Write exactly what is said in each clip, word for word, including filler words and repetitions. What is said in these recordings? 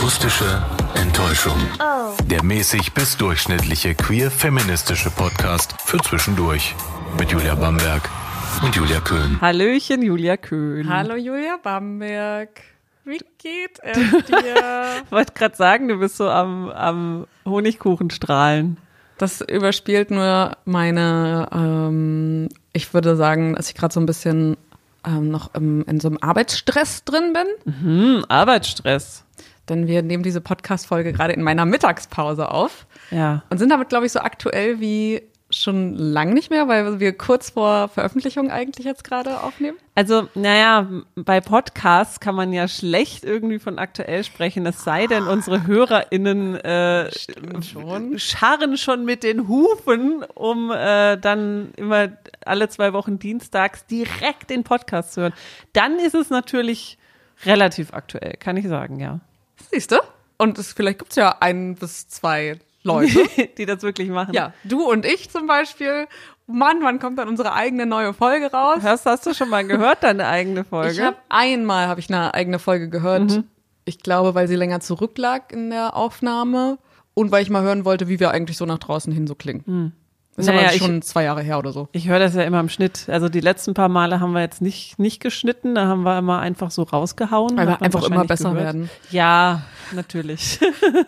Akustische Enttäuschung. Oh. Der mäßig bis durchschnittliche queer-feministische Podcast für zwischendurch. Mit Julia Bamberg und Julia Köhn. Hallöchen, Julia Köhn. Hallo, Julia Bamberg. Wie geht es dir? Ich wollte gerade sagen, du bist so am, am Honigkuchenstrahlen. Das überspielt nur meine, ähm, ich würde sagen, dass ich gerade so ein bisschen ähm, noch im, in so einem Arbeitsstress drin bin. Mhm, Arbeitsstress. Denn wir nehmen diese Podcast-Folge gerade in meiner Mittagspause auf. Ja. Und sind damit, glaube ich, so aktuell wie schon lang nicht mehr, weil wir kurz vor Veröffentlichung eigentlich jetzt gerade aufnehmen. Also, naja, bei Podcasts kann man ja schlecht irgendwie von aktuell sprechen, es sei denn, unsere HörerInnen äh, schon. scharren schon mit den Hufen, um äh, dann immer alle zwei Wochen dienstags direkt den Podcast zu hören. Dann ist es natürlich relativ aktuell, kann ich sagen, ja. Siehst du? Und es, vielleicht gibt es ja ein bis zwei Leute, die das wirklich machen. Ja, du und ich zum Beispiel. Mann, wann kommt dann unsere eigene neue Folge raus? Hörst, hast du schon mal gehört, deine eigene Folge? Ich habe einmal habe ich eine eigene Folge gehört. Mhm. Ich glaube, weil sie länger zurücklag in der Aufnahme und weil ich mal hören wollte, wie wir eigentlich so nach draußen hin so klingen. Mhm. Ist naja, aber schon ich, zwei Jahre her oder so. Ich höre das ja immer im Schnitt. Also die letzten paar Male haben wir jetzt nicht nicht geschnitten, da haben wir immer einfach so rausgehauen. Weil wir einfach immer besser gehört. werden. Ja, natürlich.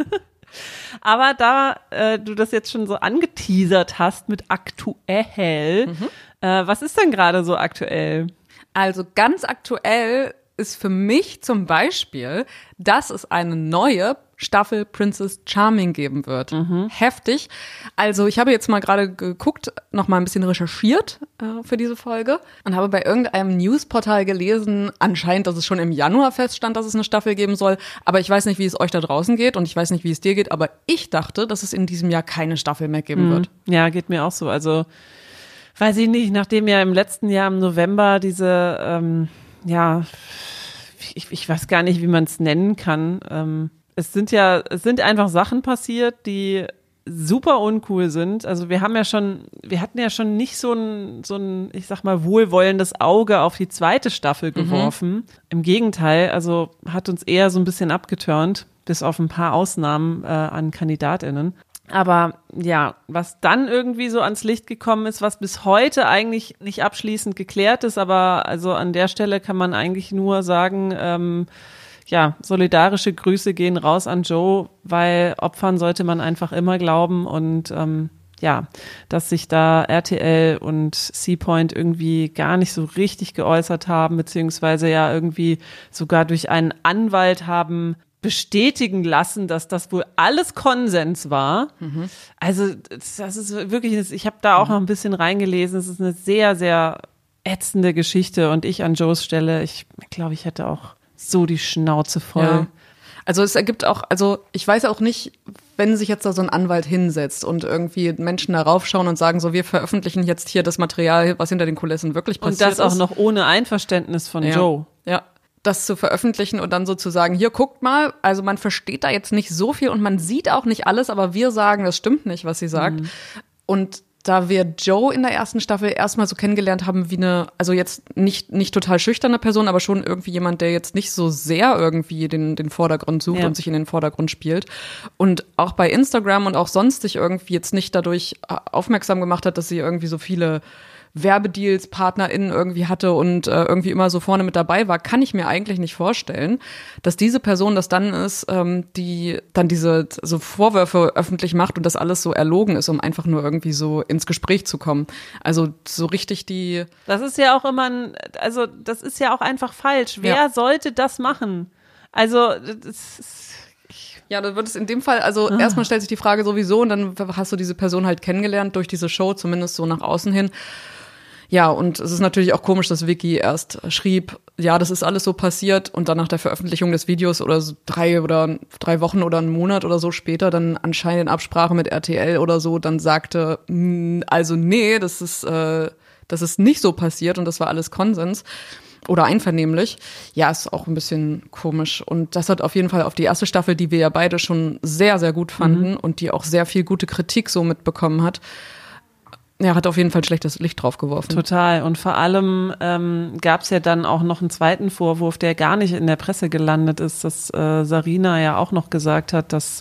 Aber da äh, du das jetzt schon so angeteasert hast mit aktuell, mhm. äh, was ist denn gerade so aktuell? Also ganz aktuell ist für mich zum Beispiel, dass es eine neue Staffel Princess Charming geben wird. Mhm. Heftig. Also ich habe jetzt mal gerade geguckt, noch mal ein bisschen recherchiert äh, für diese Folge und habe bei irgendeinem Newsportal gelesen, anscheinend, dass es schon im Januar feststand, dass es eine Staffel geben soll. Aber ich weiß nicht, wie es euch da draußen geht und ich weiß nicht, wie es dir geht. Aber ich dachte, dass es in diesem Jahr keine Staffel mehr geben mhm. wird. Ja, geht mir auch so. Also weiß ich nicht, nachdem ja im letzten Jahr im November diese, ähm, ja, ich, ich weiß gar nicht, wie man es nennen kann, ähm, Es sind ja, es sind einfach Sachen passiert, die super uncool sind. Also wir haben ja schon, wir hatten ja schon nicht so ein, so ein, ich sag mal, wohlwollendes Auge auf die zweite Staffel geworfen. Mhm. Im Gegenteil, also hat uns eher so ein bisschen abgeturnt, bis auf ein paar Ausnahmen äh, an KandidatInnen. Aber ja, was dann irgendwie so ans Licht gekommen ist, was bis heute eigentlich nicht abschließend geklärt ist, aber also an der Stelle kann man eigentlich nur sagen, ähm, ja, solidarische Grüße gehen raus an Joe, weil Opfern sollte man einfach immer glauben und ähm, ja, dass sich da R T L und C-Point irgendwie gar nicht so richtig geäußert haben, beziehungsweise ja irgendwie sogar durch einen Anwalt haben bestätigen lassen, dass das wohl alles Konsens war. Mhm. Also das ist wirklich, ich habe da auch mhm. noch ein bisschen reingelesen, es ist eine sehr, sehr ätzende Geschichte und ich an Joes Stelle, ich glaube, ich hätte auch so die Schnauze voll. Ja. Also es ergibt auch, also ich weiß auch nicht, wenn sich jetzt da so ein Anwalt hinsetzt und irgendwie Menschen darauf schauen und sagen, so wir veröffentlichen jetzt hier das Material, was hinter den Kulissen wirklich passiert ist. Und das auch noch ohne Einverständnis von ja. Joe. Ja, das zu veröffentlichen und dann so zu sagen, hier guckt mal, also man versteht da jetzt nicht so viel und man sieht auch nicht alles, aber wir sagen, das stimmt nicht, was sie sagt. Mhm. Und da wir Joe in der ersten Staffel erstmal so kennengelernt haben wie eine, also jetzt nicht nicht total schüchterne Person, aber schon irgendwie jemand, der jetzt nicht so sehr irgendwie den den Vordergrund sucht ja. und sich in den Vordergrund spielt. Und auch bei Instagram und auch sonst sich irgendwie jetzt nicht dadurch aufmerksam gemacht hat, dass sie irgendwie so viele Werbedeals, PartnerInnen irgendwie hatte und äh, irgendwie immer so vorne mit dabei war, kann ich mir eigentlich nicht vorstellen, dass diese Person das dann ist, ähm, die dann diese so Vorwürfe öffentlich macht und das alles so erlogen ist, um einfach nur irgendwie so ins Gespräch zu kommen. Also so richtig die... Das ist ja auch immer ein, also das ist ja auch einfach falsch. Wer ja. sollte das machen? Also das ist... Ja, da wird es in dem Fall, also ah. erstmal stellt sich die Frage sowieso und dann hast du diese Person halt kennengelernt durch diese Show, zumindest so nach außen hin. Ja, und es ist natürlich auch komisch, dass Vicky erst schrieb, ja, das ist alles so passiert und dann nach der Veröffentlichung des Videos oder so drei oder drei Wochen oder einen Monat oder so später dann anscheinend in Absprache mit R T L oder so dann sagte, also nee, das ist, äh, das ist nicht so passiert und das war alles Konsens. Oder einvernehmlich. Ja, ist auch ein bisschen komisch. Und das hat auf jeden Fall auf die erste Staffel, die wir ja beide schon sehr, sehr gut fanden mhm. und die auch sehr viel gute Kritik so mitbekommen hat, Ja, hat auf jeden Fall schlechtes Licht drauf geworfen. Total. Und vor allem ähm, gab es ja dann auch noch einen zweiten Vorwurf, der gar nicht in der Presse gelandet ist, dass äh, Sarina ja auch noch gesagt hat, dass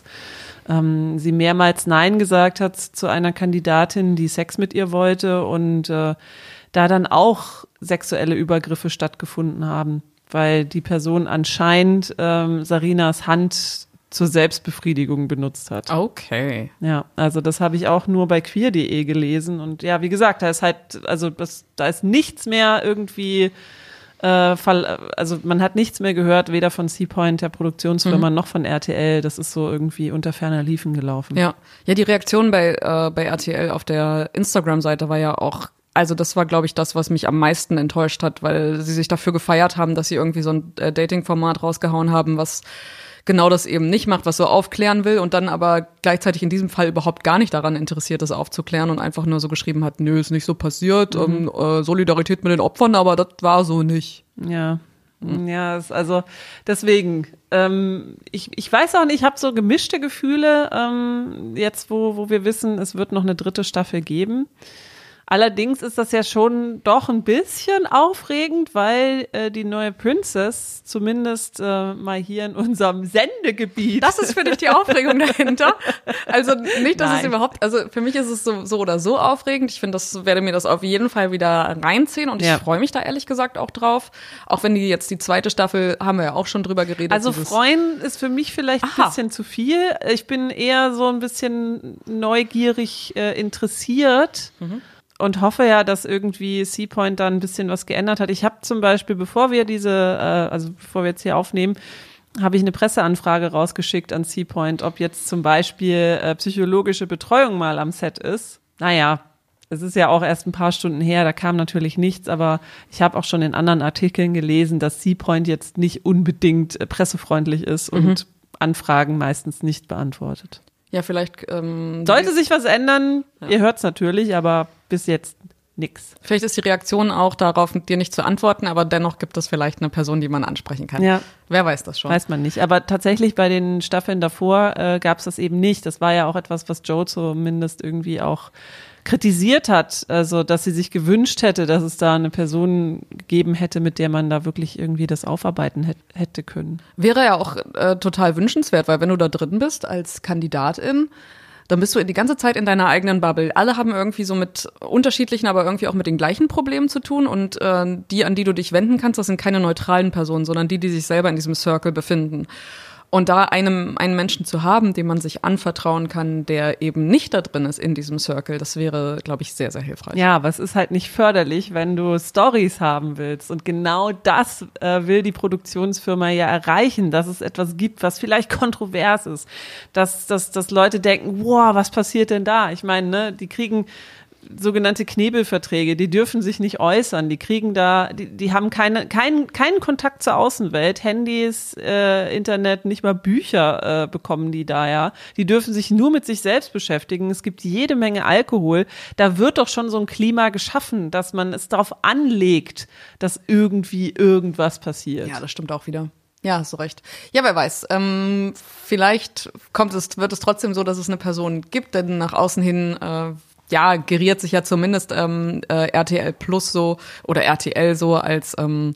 ähm, sie mehrmals Nein gesagt hat zu einer Kandidatin, die Sex mit ihr wollte und äh, da dann auch sexuelle Übergriffe stattgefunden haben, weil die Person anscheinend ähm, Sarinas Hand zur Selbstbefriedigung benutzt hat. Okay. Ja, also das habe ich auch nur bei queer punkt de gelesen und ja, wie gesagt, da ist halt, also das, da ist nichts mehr irgendwie, äh, Fall, also man hat nichts mehr gehört, weder von C-Point, der Produktionsfirma, mhm. noch von R T L, das ist so irgendwie unter ferner Liefen gelaufen. Ja, ja, die Reaktion bei, äh, bei R T L auf der Instagram-Seite war ja auch, also das war, glaube ich, das, was mich am meisten enttäuscht hat, weil sie sich dafür gefeiert haben, dass sie irgendwie so ein äh, Dating-Format rausgehauen haben, was genau das eben nicht macht, was so aufklären will und dann aber gleichzeitig in diesem Fall überhaupt gar nicht daran interessiert ist, aufzuklären und einfach nur so geschrieben hat, nö, ist nicht so passiert, mhm. ähm, äh, Solidarität mit den Opfern, aber das war so nicht. Ja, mhm. ja, ist also deswegen, ähm, ich, ich weiß auch nicht, ich habe so gemischte Gefühle, ähm, jetzt wo, wo wir wissen, es wird noch eine dritte Staffel geben. Allerdings ist das ja schon doch ein bisschen aufregend, weil äh, die neue Princess zumindest äh, mal hier in unserem Sendegebiet. Das ist für dich die Aufregung dahinter. Also nicht, dass Nein. es überhaupt, also für mich ist es so, so oder so aufregend. Ich finde, das werde mir das auf jeden Fall wieder reinziehen und ich ja. freue mich da ehrlich gesagt auch drauf. Auch wenn die jetzt die zweite Staffel, haben wir ja auch schon drüber geredet. Also freuen ist für mich vielleicht Aha. ein bisschen zu viel. Ich bin eher so ein bisschen neugierig äh, interessiert. Mhm. Und hoffe ja, dass irgendwie C-Point dann ein bisschen was geändert hat. Ich habe zum Beispiel, bevor wir diese, äh, also bevor wir jetzt hier aufnehmen, habe ich eine Presseanfrage rausgeschickt an C-Point, ob jetzt zum Beispiel äh, psychologische Betreuung mal am Set ist. Naja, es ist ja auch erst ein paar Stunden her, da kam natürlich nichts, aber ich habe auch schon in anderen Artikeln gelesen, dass C-Point jetzt nicht unbedingt äh, pressefreundlich ist und mhm. Anfragen meistens nicht beantwortet. Ja, vielleicht ähm, sollte sich was ändern, ja. Ihr hört's natürlich, aber bis jetzt nix. Vielleicht ist die Reaktion auch darauf, dir nicht zu antworten, aber dennoch gibt es vielleicht eine Person, die man ansprechen kann. Ja. Wer weiß das schon? Weiß man nicht. Aber tatsächlich bei den Staffeln davor äh, gab es das eben nicht. Das war ja auch etwas, was Joe zumindest irgendwie auch kritisiert hat, also dass sie sich gewünscht hätte, dass es da eine Person gegeben hätte, mit der man da wirklich irgendwie das aufarbeiten hätte, hätte können. Wäre ja auch äh, total wünschenswert, weil wenn du da drin bist als Kandidatin, dann bist du die ganze Zeit in deiner eigenen Bubble. Alle haben irgendwie so mit unterschiedlichen, aber irgendwie auch mit den gleichen Problemen zu tun und äh, die, an die du dich wenden kannst, das sind keine neutralen Personen, sondern die, die sich selber in diesem Circle befinden. Und da einem, einen Menschen zu haben, dem man sich anvertrauen kann, der eben nicht da drin ist in diesem Circle, das wäre, glaube ich, sehr, sehr hilfreich. Ja, aber es ist halt nicht förderlich, wenn du Storys haben willst. Und genau das äh, will die Produktionsfirma ja erreichen, dass es etwas gibt, was vielleicht kontrovers ist. Dass, dass, dass Leute denken, wow, was passiert denn da? Ich meine, ne, die kriegen sogenannte Knebelverträge, die dürfen sich nicht äußern, die kriegen da, die, die haben keine, keinen, keinen Kontakt zur Außenwelt, Handys, äh, Internet, nicht mal Bücher äh, bekommen die da, ja. Die dürfen sich nur mit sich selbst beschäftigen, es gibt jede Menge Alkohol, da wird doch schon so ein Klima geschaffen, dass man es darauf anlegt, dass irgendwie irgendwas passiert. Ja, das stimmt auch wieder. Ja, hast du recht. Ja, wer weiß. Ähm, vielleicht kommt es, wird es trotzdem so, dass es eine Person gibt, denn nach außen hin äh, ja, geriert sich ja zumindest ähm, äh, R T L Plus so oder R T L so als ähm,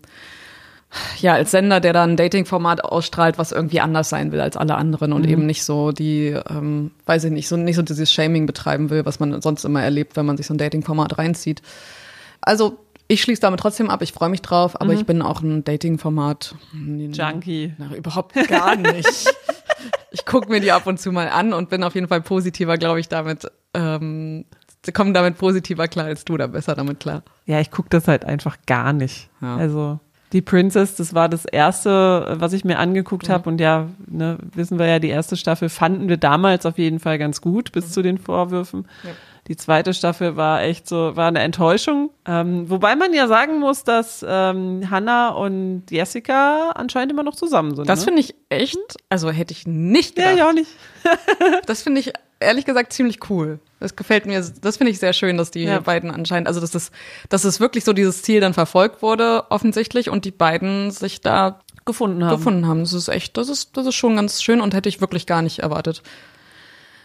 ja als Sender, der dann ein Dating-Format ausstrahlt, was irgendwie anders sein will als alle anderen und mhm. eben nicht so die, ähm, weiß ich nicht, so nicht so dieses Shaming betreiben will, was man sonst immer erlebt, wenn man sich so ein Dating-Format reinzieht. Also ich schließe damit trotzdem ab, ich freue mich drauf, aber mhm. ich bin auch ein Dating-Format Junkie. Na, überhaupt gar nicht. Ich gucke mir die ab und zu mal an und bin auf jeden Fall positiver, glaube ich, damit, ähm, kommen damit positiver klar als du, da besser damit klar. Ja, ich gucke das halt einfach gar nicht. Ja. Also die Princess, das war das erste, was ich mir angeguckt mhm. habe und ja, ne, wissen wir ja, die erste Staffel fanden wir damals auf jeden Fall ganz gut, bis mhm. zu den Vorwürfen. Ja. Die zweite Staffel war echt so, war eine Enttäuschung. Ähm, wobei man ja sagen muss, dass ähm, Hannah und Jessica anscheinend immer noch zusammen sind. Das ne? finde ich echt, also hätte ich nicht gedacht. Ja, ich auch nicht. Das finde ich ehrlich gesagt ziemlich cool. Das gefällt mir, das finde ich sehr schön, dass die ja. beiden anscheinend, also dass das, dass es wirklich so dieses Ziel dann verfolgt wurde, offensichtlich, und die beiden sich da gefunden haben. Gefunden haben. Das ist echt, das ist, das ist schon ganz schön und hätte ich wirklich gar nicht erwartet.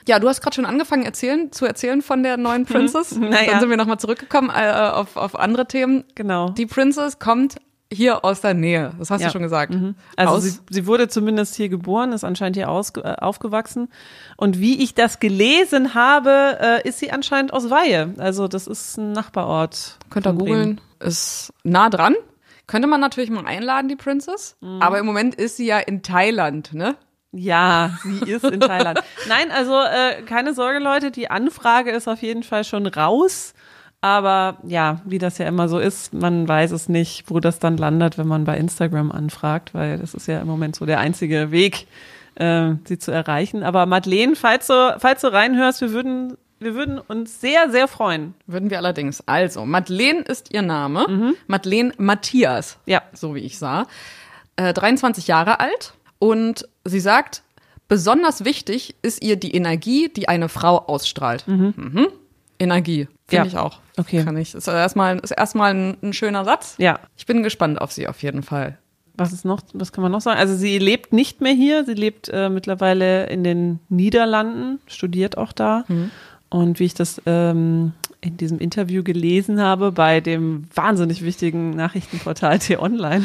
Ja, du hast gerade schon angefangen erzählen, zu erzählen von der neuen Princess. Naja. Dann sind wir nochmal zurückgekommen äh, auf, auf andere Themen. Genau. Die Princess kommt hier aus der Nähe, das hast Ja. du schon gesagt. Mhm. Also aus, sie, sie wurde zumindest hier geboren, ist anscheinend hier ausge, äh, aufgewachsen. Und wie ich das gelesen habe, äh, ist sie anscheinend aus Weihe. Also das ist ein Nachbarort. könnt ihr von googeln, ist nah dran. Könnte man natürlich mal einladen, die Princess. Mhm. Aber im Moment ist sie ja in Thailand, ne? Ja, sie ist in Thailand. Nein, also äh, keine Sorge, Leute, die Anfrage ist auf jeden Fall schon raus. Aber ja, wie das ja immer so ist, man weiß es nicht, wo das dann landet, wenn man bei Instagram anfragt, weil das ist ja im Moment so der einzige Weg, äh, sie zu erreichen. Aber Madeleine, falls du, falls du reinhörst, wir würden, wir würden uns sehr, sehr freuen. Würden wir allerdings. Also, Madeleine ist ihr Name. Mhm. Madeleine Matthias, Ja. so wie ich sah. Äh, dreiundzwanzig Jahre alt. Und sie sagt, besonders wichtig ist ihr die Energie, die eine Frau ausstrahlt. Mhm. Mhm. Energie, finde Ja. ich auch. Okay. Kann ich. Ist erstmal, ist erstmal ein, ein schöner Satz. Ja. Ich bin gespannt auf sie auf jeden Fall. Was ist noch, was kann man noch sagen? Also sie lebt nicht mehr hier, sie lebt äh, mittlerweile in den Niederlanden, studiert auch da. Mhm. Und wie ich das ähm, in diesem Interview gelesen habe, bei dem wahnsinnig wichtigen Nachrichtenportal T-Online,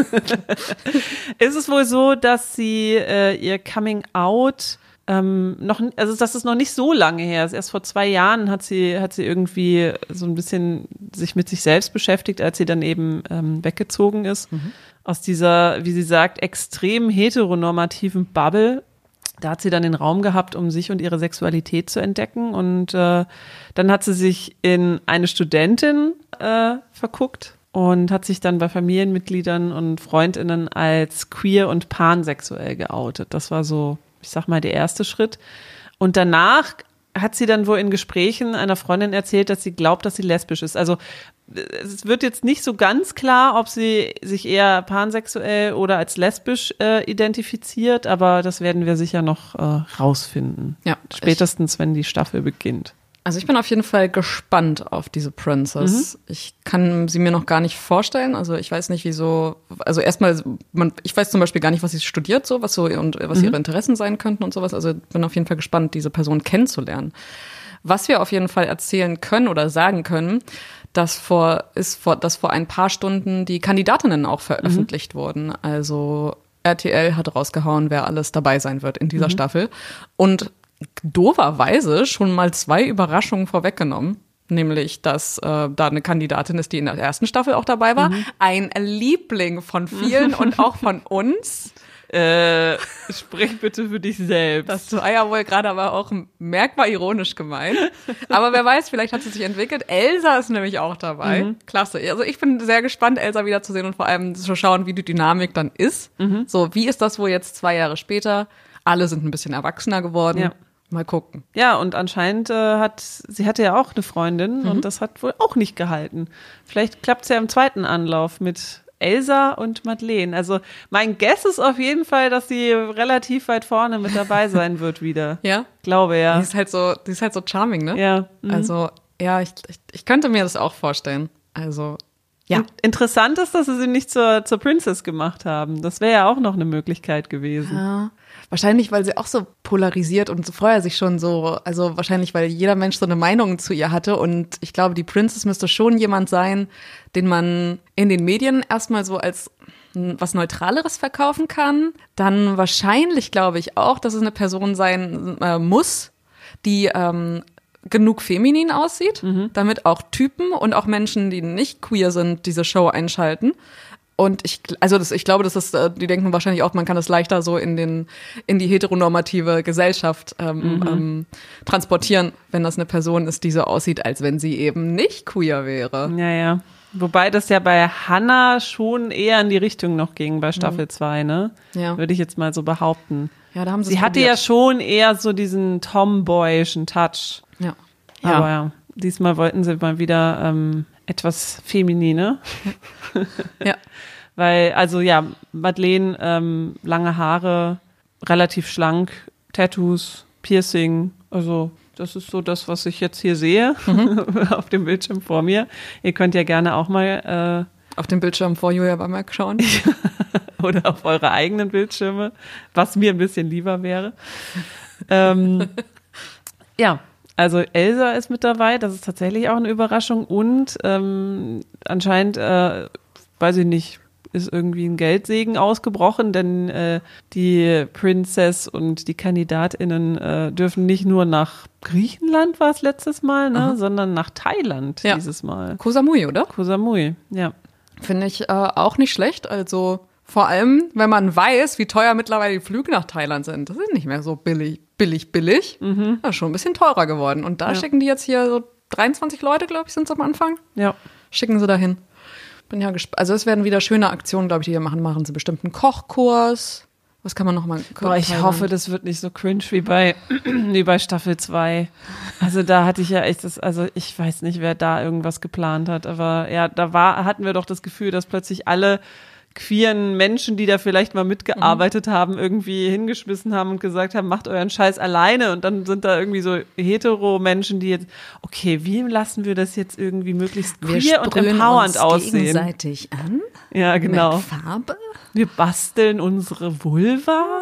ist es wohl so, dass sie äh, ihr Coming Out ähm, noch, also das ist noch nicht so lange her. Also erst vor zwei Jahren hat sie, hat sie irgendwie so ein bisschen sich mit sich selbst beschäftigt, als sie dann eben ähm, weggezogen ist. Mhm. Aus dieser, wie sie sagt, extrem heteronormativen Bubble. Da hat sie dann den Raum gehabt, um sich und ihre Sexualität zu entdecken. Und äh, dann hat sie sich in eine Studentin äh, verguckt und hat sich dann bei Familienmitgliedern und FreundInnen als queer und pansexuell geoutet. Das war so, ich sag mal, der erste Schritt. Und danach hat sie dann wohl in Gesprächen einer Freundin erzählt, dass sie glaubt, dass sie lesbisch ist. Also es wird jetzt nicht so ganz klar, ob sie sich eher pansexuell oder als lesbisch äh, identifiziert, aber das werden wir sicher noch äh, rausfinden. Ja, spätestens, ich, wenn die Staffel beginnt. Also ich bin auf jeden Fall gespannt auf diese Princess. Mhm. Ich kann sie mir noch gar nicht vorstellen. Also ich weiß nicht, wieso. Also erstmal, man, ich weiß zum Beispiel gar nicht, was sie studiert, so was so und was mhm. ihre Interessen sein könnten und sowas. Also bin auf jeden Fall gespannt, diese Person kennenzulernen. Was wir auf jeden Fall erzählen können oder sagen können, dass vor ist vor, dass vor ein paar Stunden die Kandidatinnen auch veröffentlicht mhm. wurden. Also R T L hat rausgehauen, wer alles dabei sein wird in dieser mhm. Staffel. Und dooferweise schon mal zwei Überraschungen vorweggenommen. Nämlich, dass äh, da eine Kandidatin ist, die in der ersten Staffel auch dabei war. Mhm. Ein Liebling von vielen und auch von uns. Äh, sprich bitte für dich selbst. Das war ja wohl gerade aber auch merkbar ironisch gemeint. Aber wer weiß, vielleicht hat sie sich entwickelt. Elsa ist nämlich auch dabei. Mhm. Klasse. Also ich bin sehr gespannt, Elsa wiederzusehen und vor allem zu schauen, wie die Dynamik dann ist. Mhm. So, wie ist das wohl jetzt zwei Jahre später? Alle sind ein bisschen erwachsener geworden. Ja. Mal gucken. Ja, und anscheinend äh, hat, sie hatte ja auch eine Freundin mhm. und das hat wohl auch nicht gehalten. Vielleicht klappt es ja im zweiten Anlauf mit Elsa und Madeleine. Also mein Guess ist auf jeden Fall, dass sie relativ weit vorne mit dabei sein wird wieder. Ja? Glaube, ja. Die ist halt so, die ist halt so charming, ne? Ja. Mhm. Also, ja, ich, ich, ich könnte mir das auch vorstellen. Also, ja. Interessant ist, dass sie sie nicht zur, zur Princess gemacht haben. Das wäre ja auch noch eine Möglichkeit gewesen. Ja. Wahrscheinlich, weil sie auch so polarisiert und so vorher sich schon so, also wahrscheinlich, weil jeder Mensch so eine Meinung zu ihr hatte und ich glaube, die Princess müsste schon jemand sein, den man in den Medien erstmal so als was Neutraleres verkaufen kann. Dann wahrscheinlich, glaube ich, auch, dass es eine Person sein äh, muss, die ähm, genug feminin aussieht, mhm. damit auch Typen und auch Menschen, die nicht queer sind, diese Show einschalten. Und ich, also das, ich glaube, das ist, die denken wahrscheinlich auch, man kann das leichter so in den, in die heteronormative Gesellschaft ähm, mhm. ähm, transportieren, wenn das eine Person ist, die so aussieht, als wenn sie eben nicht queer wäre. Ja, ja. Wobei das ja bei Hannah schon eher in die Richtung noch ging bei Staffel zwei, ne? Ja. Würde ich jetzt mal so behaupten. Ja, da haben sie Sie hatte ja schon eher so diesen tomboyischen Touch. Ja. Ja. Aber ja, diesmal wollten sie mal wieder ähm, etwas Feminine. Ja. Weil, also ja, Madeleine, ähm, lange Haare, relativ schlank, Tattoos, Piercing, also das ist so das, was ich jetzt hier sehe, mhm. auf dem Bildschirm vor mir. Ihr könnt ja gerne auch mal äh, auf dem Bildschirm vor Julia Bamberg schauen. Oder auf eure eigenen Bildschirme, was mir ein bisschen lieber wäre. ähm, Ja, also Elsa ist mit dabei, das ist tatsächlich auch eine Überraschung und ähm, anscheinend, äh, weiß ich nicht, ist irgendwie ein Geldsegen ausgebrochen, denn äh, die Princess und die KandidatInnen äh, dürfen nicht nur nach Griechenland, war es letztes Mal, ne, sondern nach Thailand Ja. dieses Mal. Koh Samui, oder? Koh Samui, ja. Finde ich äh, auch nicht schlecht. Also vor allem, wenn man weiß, wie teuer mittlerweile die Flüge nach Thailand sind. Das ist nicht mehr so billig, billig, billig. Mhm. Das ist schon ein bisschen teurer geworden. Und da Ja. schicken die jetzt hier so dreiundzwanzig Leute, glaube ich, sind es am Anfang. Ja. Schicken sie dahin. Bin ja gespannt. Also es werden wieder schöne Aktionen, glaube ich, die wir machen. Machen sie bestimmt einen Kochkurs. Was kann man noch mal? Boah, ich hoffe, das wird nicht so cringe wie bei, wie bei Staffel zwei. Also da hatte ich ja echt das, also ich weiß nicht, wer da irgendwas geplant hat, aber ja, da war, hatten wir doch das Gefühl, dass plötzlich alle queeren Menschen, die da vielleicht mal mitgearbeitet mhm. haben, irgendwie hingeschmissen haben und gesagt haben, macht euren Scheiß alleine und dann sind da irgendwie so hetero-Menschen, die jetzt, okay, wie lassen wir das jetzt irgendwie möglichst queer wir und empowernd uns aussehen? gegenseitig an? Ja, genau. Mit Farbe? Wir basteln unsere Vulva.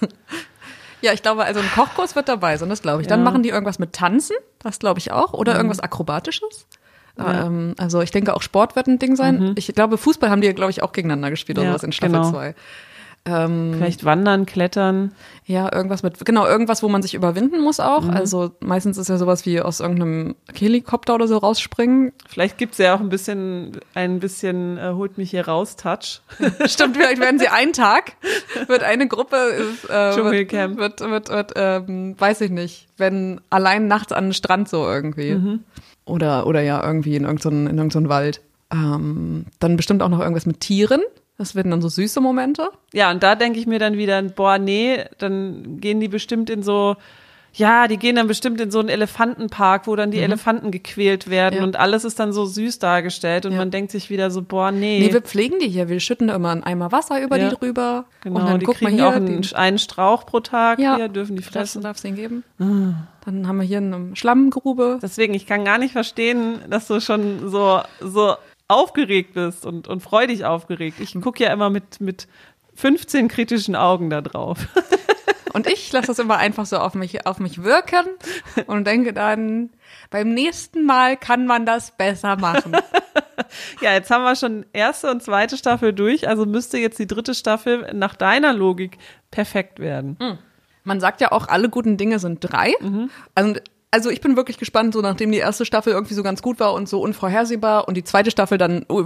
Ja, ich glaube, also ein Kochkurs wird dabei sein, das glaube ich. Dann Ja. machen die irgendwas mit Tanzen, das glaube ich auch, oder Mhm. irgendwas Akrobatisches. Ja. Ähm, also ich denke auch Sport wird ein Ding sein. Mhm. Ich glaube, Fußball haben die ja, glaube ich, auch gegeneinander gespielt oder Ja, sowas in Staffel genau. zwei. Ähm, Vielleicht wandern, klettern. ja, irgendwas mit, genau, irgendwas, wo man sich überwinden muss auch. Mhm. Also meistens ist ja sowas wie aus irgendeinem Helikopter oder so rausspringen. Vielleicht gibt's ja auch ein bisschen, ein bisschen äh, holt mich hier raus, Touch. Stimmt, vielleicht werden sie einen Tag, wird eine Gruppe, ist, äh, Dschungelcamp. wird, wird, wird, wird ähm, weiß ich nicht, wenn allein nachts an den Strand so irgendwie. Mhm. Oder, oder ja, irgendwie in irgendeinen in irgend so einen Wald. Ähm, dann bestimmt auch noch irgendwas mit Tieren. Das werden dann so süße Momente. Ja, und da denke ich mir dann wieder, boah, nee, dann gehen die bestimmt in so, ja, die gehen dann bestimmt in so einen Elefantenpark, wo dann die Mhm. Elefanten gequält werden Ja. und alles ist dann so süß dargestellt und Ja. man denkt sich wieder so, boah, nee. Nee, wir pflegen die hier. Wir schütten da immer einen Eimer Wasser über Ja. die drüber. Genau, und dann die guck mal kriegen hier, auch einen, die, einen Strauch pro Tag, Ja. hier dürfen die fressen fressen. darf es ihnen geben. Dann haben wir hier eine Schlammgrube. Deswegen, ich kann gar nicht verstehen, dass du schon so, so aufgeregt bist und, und freudig aufgeregt. Ich gucke ja immer mit, mit fünfzehn kritischen Augen da drauf. Und ich lasse das immer einfach so auf mich, auf mich wirken und denke dann, beim nächsten Mal kann man das besser machen. Ja, jetzt haben wir schon erste und zweite Staffel durch, also müsste jetzt die dritte Staffel nach deiner Logik perfekt werden. Man sagt ja auch, alle guten Dinge sind drei. Mhm. Also, also ich bin wirklich gespannt, so nachdem die erste Staffel irgendwie so ganz gut war und so unvorhersehbar und die zweite Staffel dann oh,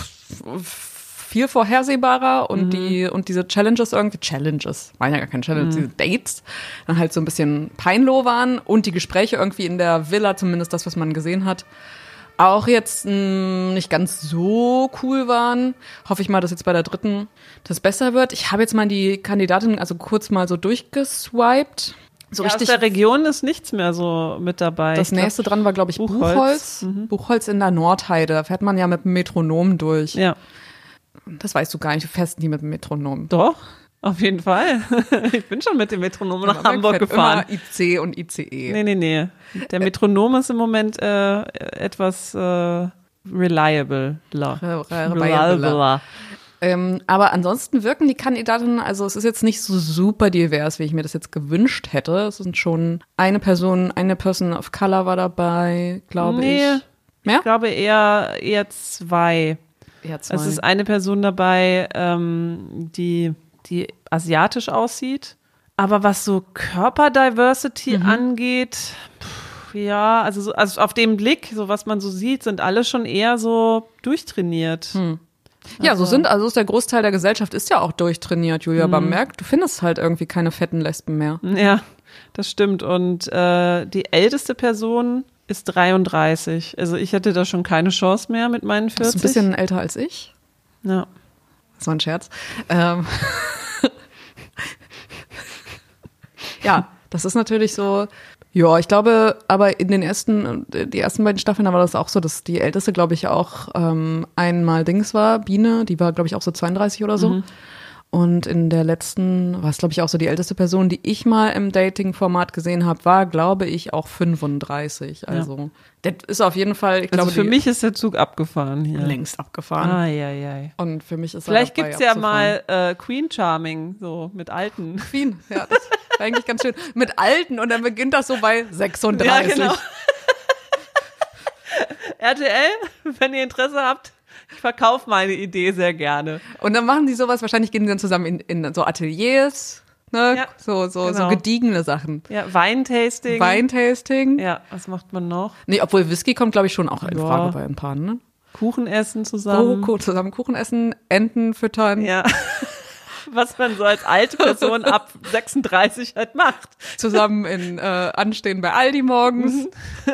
viel vorhersehbarer und Mhm. die und diese Challenges irgendwie, Challenges, waren ja gar keine Challenges, Mhm. diese Dates, dann halt so ein bisschen peinloh waren und die Gespräche irgendwie in der Villa, zumindest das, was man gesehen hat, auch jetzt mh, nicht ganz so cool waren. Hoffe ich mal, dass jetzt bei der dritten das besser wird. Ich habe jetzt mal die Kandidatin also kurz mal so durchgeswiped. So Ja, richtig. aus der Region ist nichts mehr so mit dabei. Das Ich glaub, nächste dran war, glaube ich, Buchholz. Buchholz. Mhm. Buchholz in der Nordheide. Da fährt man ja mit dem Metronom durch. Ja, Das weißt du gar nicht. Du fährst nie mit dem Metronom. doch, auf jeden Fall. Ich bin schon mit dem Metronom nach Hamburg fährt gefahren. Immer I C und I C E. Nee, nee, nee. Der Metronom ist im Moment äh, etwas äh, reliable. Re- re- reliabler. Ähm, aber ansonsten wirken die Kandidatinnen, also es ist jetzt nicht so super divers, wie ich mir das jetzt gewünscht hätte. Es sind schon eine Person, eine Person of Color war dabei, glaube Nee. ich. Mehr? Ich glaube eher, eher zwei. Ja, zwei. Es ist eine Person dabei, ähm, die, die asiatisch aussieht. Aber was so Körperdiversity Mhm. angeht, pff, ja, also, so, also auf dem Blick, so was man so sieht, sind alle schon eher so durchtrainiert. Hm. Ja, so Also- sind, also ist der Großteil der Gesellschaft ist ja auch durchtrainiert, Julia Mhm. Bamberg. Du findest halt irgendwie keine fetten Lesben mehr. Ja, das stimmt. Und äh, die älteste Person ist dreiunddreißig. Also ich hätte da schon keine Chance mehr mit meinen Du vierzig. bist ein bisschen älter als ich. Ja. So ein Scherz. Ähm. Ja, das ist natürlich so. Ja, ich glaube, aber in den ersten, die ersten beiden Staffeln war das auch so, dass die älteste, glaube ich, auch ähm, einmal Dings war, Biene, die war, glaube ich, auch so zweiunddreißig oder so. Mhm. Und in der letzten, war es glaube ich auch so die älteste Person, die ich mal im Dating-Format gesehen habe, war, glaube ich, auch fünfunddreißig. Also ja. Das ist auf jeden Fall, ich also glaube, für mich ist der Zug abgefahren hier. Längst abgefahren. Ah, ja, ja. Und für mich ist Vielleicht er gibt's ja mal äh, Queen Charming, so mit Alten. Queen, ja, das war eigentlich ganz schön. Mit Alten und dann beginnt das so bei sechsunddreißig. Ja, genau. R T L, wenn ihr Interesse habt, ich verkaufe meine Idee sehr gerne. Und dann machen die sowas, wahrscheinlich gehen die dann zusammen in, in so Ateliers, ne? Ja, so, so, genau. so gediegene Sachen. Ja, Weintasting. Weintasting. Ja, was macht man noch? Nee, obwohl Whisky kommt, glaube ich, schon auch in ja. Frage bei ein paar, ne? Kuchen essen zusammen. Oh, zusammen Kuchen essen, Enten füttern. Ja. Was man so als alte Person ab sechsunddreißig halt macht. Zusammen in äh, Anstehen bei Aldi morgens.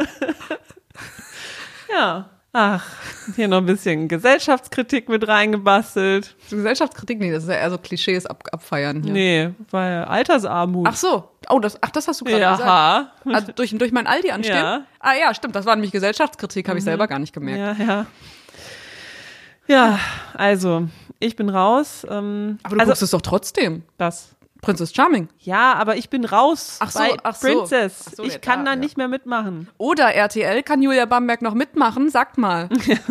Ja. Ach, hier noch ein bisschen Gesellschaftskritik mit reingebastelt. Gesellschaftskritik? Nee, das ist ja eher so Klischees ab, abfeiern hier. Nee, weil Altersarmut. Ach so. Oh, das, ach, das hast du gerade ja, gesagt. Also durch, durch mein Aldi anstehen? Ja. Ah ja, stimmt, das war nämlich Gesellschaftskritik, habe mhm. ich selber gar nicht gemerkt. Ja, ja. Ja, also, ich bin raus. Ähm, aber du also, guckst es doch trotzdem. Das. Princess Charming. Ja, aber ich bin raus ach so, bei ach so. Princess. Ach so, ich ja, kann da, da ja. nicht mehr mitmachen. Oder R T L, kann Julia Bamberg noch mitmachen? Sagt mal.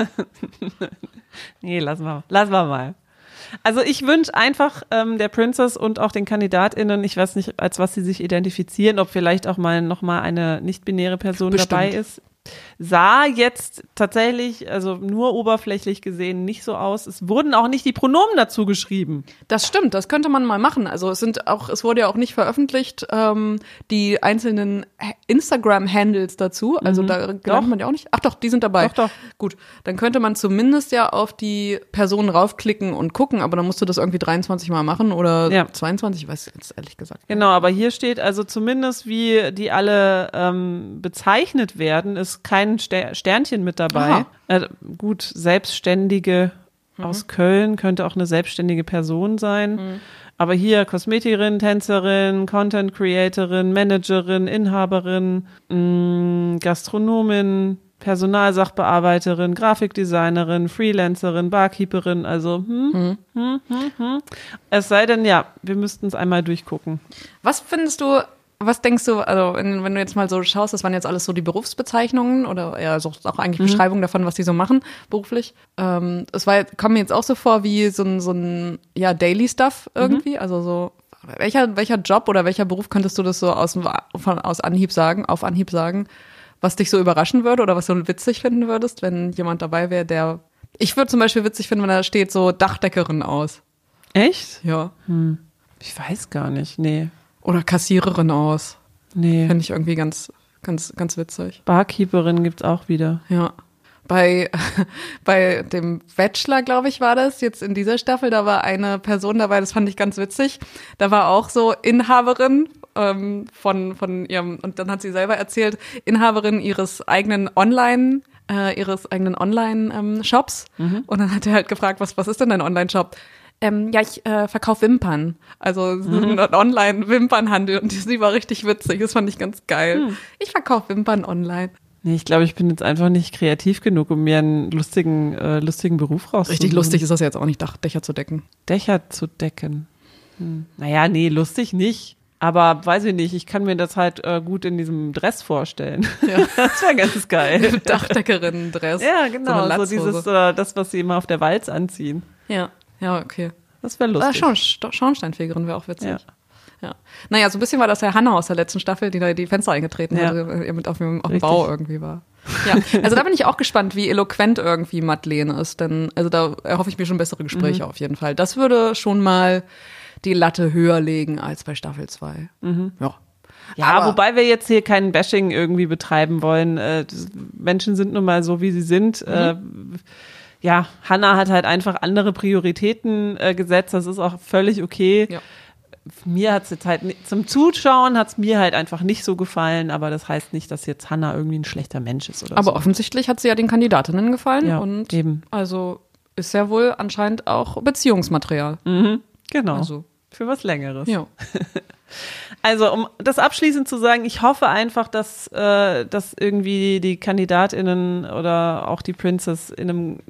Nee, lassen wir, lassen wir mal. Also ich wünsche einfach ähm, der Princess und auch den KandidatInnen, ich weiß nicht, als was sie sich identifizieren, ob vielleicht auch mal nochmal eine nicht-binäre Person Bestimmt. dabei ist. Sah jetzt tatsächlich, also nur oberflächlich gesehen, nicht so aus. Es wurden auch nicht die Pronomen dazu geschrieben. Das stimmt, das könnte man mal machen. Also es sind auch, es wurde ja auch nicht veröffentlicht, ähm, die einzelnen Instagram-Handles dazu. Also Mhm. da gelangt man ja auch nicht. Ach doch, die sind dabei. Doch, doch. Gut, dann könnte man zumindest ja auf die Personen raufklicken und gucken, aber dann musst du das irgendwie dreiundzwanzig Mal machen oder Ja. zweiundzwanzig, ich weiß jetzt ehrlich gesagt. Genau, aber hier steht also zumindest, wie die alle ähm, bezeichnet werden, ist kein Ster- Sternchen mit dabei. Äh, gut, Selbstständige mhm. aus Köln könnte auch eine selbstständige Person sein. Mhm. Aber hier Kosmetikerin, Tänzerin, Content Creatorin, Managerin, Inhaberin, mh, Gastronomin, Personalsachbearbeiterin, Grafikdesignerin, Freelancerin, Barkeeperin, also hm, Mhm. hm, hm, hm. Es sei denn, ja, wir müssten es einmal durchgucken. Was findest du, was denkst du, also wenn, wenn du jetzt mal so schaust, das waren jetzt alles so die Berufsbezeichnungen oder ja, also auch eigentlich Mhm. Beschreibungen davon, was die so machen beruflich. Ähm, es war, kam mir jetzt auch so vor wie so ein, so ein ja, Daily Stuff irgendwie, mhm. also so welcher, welcher Job oder welcher Beruf könntest du das so aus, von, aus Anhieb sagen, auf Anhieb sagen, was dich so überraschen würde oder was du witzig finden würdest, wenn jemand dabei wäre, der, ich würde zum Beispiel witzig finden, wenn da steht so Dachdeckerin aus. Echt? Ja. Hm. Ich weiß gar nicht, nee. Oder Kassiererin aus. Nee. Finde ich irgendwie ganz, ganz, ganz witzig. Barkeeperin gibt's auch wieder. Ja. Bei, bei dem Bachelor, glaube ich, war das, jetzt in dieser Staffel, da war eine Person dabei, das fand ich ganz witzig. Da war auch so Inhaberin ähm, von, von ihrem, und dann hat sie selber erzählt, Inhaberin ihres eigenen Online, äh, ihres eigenen Online-Shops. Ähm, mhm. Und dann hat er halt gefragt, was, was ist denn dein Online-Shop? Ähm, ja, ich äh, verkaufe Wimpern. Also mhm. ein Online-Wimpernhandel. Und sie war richtig witzig. Das fand ich ganz geil. Mhm. Ich verkaufe Wimpern online. Nee, ich glaube, ich bin jetzt einfach nicht kreativ genug, um mir einen lustigen, äh, lustigen Beruf rauszusuchen. Richtig lustig ist das jetzt auch nicht, Dach, Dächer zu decken. Dächer zu decken. Hm. Naja, nee, lustig nicht. Aber weiß ich nicht, ich kann mir das halt äh, gut in diesem Dress vorstellen. Ja. Das wäre ganz geil. Dachdeckerinnen-Dress. Ja, genau. So, so dieses, äh, das, was sie immer auf der Walz anziehen. Ja, ja, okay. Das wäre lustig. Ah, Schorn- Schornsteinfegerin wäre auch witzig. Ja. Ja. Naja, so ein bisschen war das ja Hannah aus der letzten Staffel, die da die Fenster eingetreten ja. hat, die mit auf dem, auf dem Bau irgendwie war. Ja, also da bin ich auch gespannt, wie eloquent irgendwie Madeleine ist, denn also da erhoffe ich mir schon bessere Gespräche mhm. auf jeden Fall. Das würde schon mal die Latte höher legen als bei Staffel zwei. Mhm. Ja. Ja, Aber, wobei wir jetzt hier kein Bashing irgendwie betreiben wollen. Äh, Menschen sind nun mal so, wie sie sind. Mhm. Äh, ja, Hannah hat halt einfach andere Prioritäten äh, gesetzt. Das ist auch völlig okay. Ja. Mir hat's jetzt halt nicht, zum Zuschauen hat's mir halt einfach nicht so gefallen, aber das heißt nicht, dass jetzt Hannah irgendwie ein schlechter Mensch ist oder aber so. Aber offensichtlich hat sie ja den Kandidatinnen gefallen ja, und eben. Also ist ja wohl anscheinend auch Beziehungsmaterial. Mhm, genau. Also. Für was Längeres. Ja. Also, um das abschließend zu sagen, ich hoffe einfach, dass, äh, dass irgendwie die KandidatInnen oder auch die Princess in einem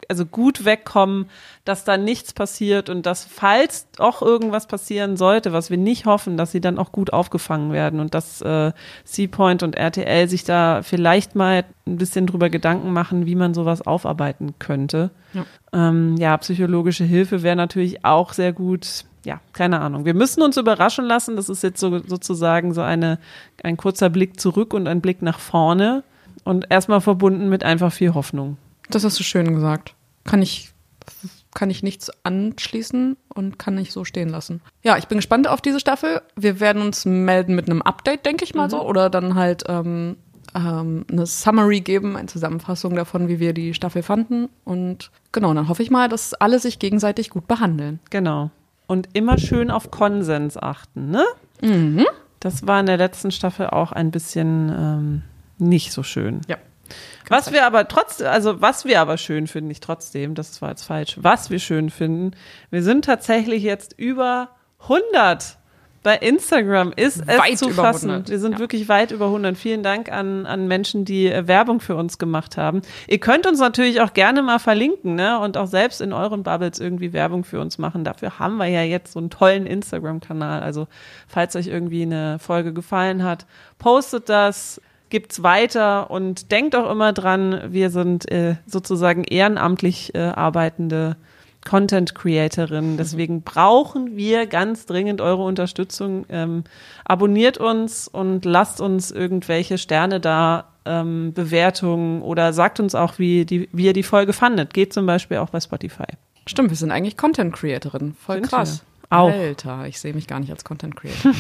also gut wegkommen, dass da nichts passiert und dass, falls doch irgendwas passieren sollte, was wir nicht hoffen, dass sie dann auch gut aufgefangen werden und dass äh, Seapoint und R T L sich da vielleicht mal ein bisschen drüber Gedanken machen, wie man sowas aufarbeiten könnte. Ja, ähm, ja psychologische Hilfe wäre natürlich auch sehr gut. Ja, keine Ahnung. Wir müssen uns überraschen lassen. Das ist jetzt so, sozusagen so eine, ein kurzer Blick zurück und ein Blick nach vorne und erstmal verbunden mit einfach viel Hoffnung. Das hast du schön gesagt. Kann ich, kann ich nichts anschließen und kann ich so stehen lassen. Ja, ich bin gespannt auf diese Staffel. Wir werden uns melden mit einem Update, denke ich mal mhm. so, oder dann halt ähm, ähm, eine Summary geben, eine Zusammenfassung davon, wie wir die Staffel fanden. Und genau, dann hoffe ich mal, dass alle sich gegenseitig gut behandeln. Genau. Und immer schön auf Konsens achten, ne? Mhm. Das war in der letzten Staffel auch ein bisschen ähm, nicht so schön. Ja. Was recht. wir aber trotzdem, also was wir aber schön finden, nicht trotzdem, das war jetzt falsch, was wir schön finden, wir sind tatsächlich jetzt über hundert. Bei Instagram ist es weit zu über fassen. hundert. Wir sind Ja. wirklich weit über hundert. Vielen Dank an, an Menschen, die äh, Werbung für uns gemacht haben. Ihr könnt uns natürlich auch gerne mal verlinken, ne? Und auch selbst in euren Bubbles irgendwie Werbung für uns machen. Dafür haben wir ja jetzt so einen tollen Instagram-Kanal. Also falls euch irgendwie eine Folge gefallen hat, postet das, gibt's weiter und denkt auch immer dran, wir sind äh, sozusagen ehrenamtlich äh, arbeitende Content-Creatorin. Deswegen brauchen wir ganz dringend eure Unterstützung. Ähm, abonniert uns und lasst uns irgendwelche Sterne da, ähm, Bewertungen oder sagt uns auch, wie, die, wie ihr die Folge fandet. Geht zum Beispiel auch bei Spotify. Stimmt, wir sind eigentlich Content-Creatorin. Voll Sind krass. wir. Auch. Alter, ich sehe mich gar nicht als Content-Creator.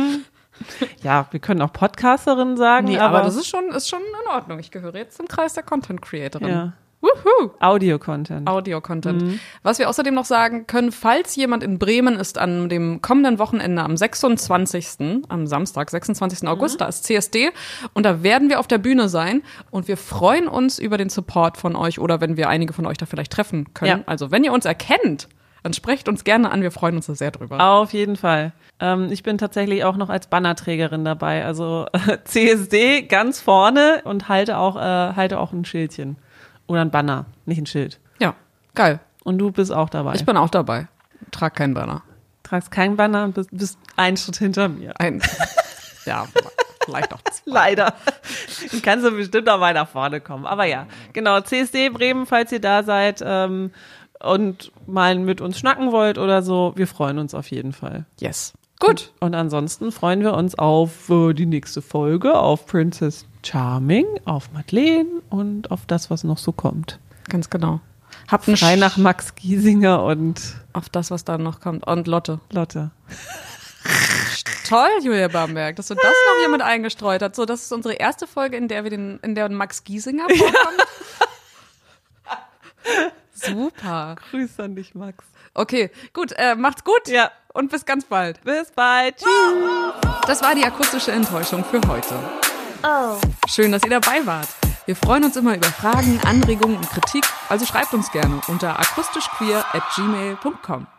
Ja, wir können auch Podcasterin sagen. Nee, aber, aber das ist schon, ist schon in Ordnung. Ich gehöre jetzt zum Kreis der Content-Creatorin. ja. Wuhu! Audio-Content. Audio-Content. Mhm. Was wir außerdem noch sagen können, falls jemand in Bremen ist an dem kommenden Wochenende am sechsundzwanzigsten am Samstag, sechsundzwanzigsten August, mhm. da ist C S D und da werden wir auf der Bühne sein und wir freuen uns über den Support von euch oder wenn wir einige von euch da vielleicht treffen können. Ja. Also wenn ihr uns erkennt, dann sprecht uns gerne an, wir freuen uns da sehr drüber. Auf jeden Fall. Ähm, ich bin tatsächlich auch noch als Bannerträgerin dabei, also äh, C S D ganz vorne und halte auch, äh, halte auch ein Schildchen. Oder ein Banner, nicht ein Schild. Ja, geil. Und du bist auch dabei. Ich bin auch dabei. Trag keinen Banner. Tragst keinen Banner und bist, bist einen Schritt hinter mir. Ein, ja, vielleicht auch zwei. Leider. Du kannst so bestimmt auch mal nach vorne kommen. Aber ja, genau, C S D Bremen, falls ihr da seid ähm, und mal mit uns schnacken wollt oder so, wir freuen uns auf jeden Fall. Yes. Gut. Und, und ansonsten freuen wir uns auf äh, die nächste Folge, auf Princess Charming, auf Madeleine und auf das, was noch so kommt. Ganz genau. Habt einen Schrei nach Max Giesinger und auf das, was da noch kommt. Und Lotte. Lotte. Toll, Julia Bamberg, dass du das noch hier mit eingestreut hast. So, das ist unsere erste Folge, in der wir den, in der Max Giesinger vorkommt. Ja. Super. Grüß an dich, Max. Okay, gut, äh, macht's gut. Ja. Und bis ganz bald. Bis bald. Tschüss. Das war die akustische Enttäuschung für heute. Oh. Schön, dass ihr dabei wart. Wir freuen uns immer über Fragen, Anregungen und Kritik, also schreibt uns gerne unter akustischqueer at gmail punkt com.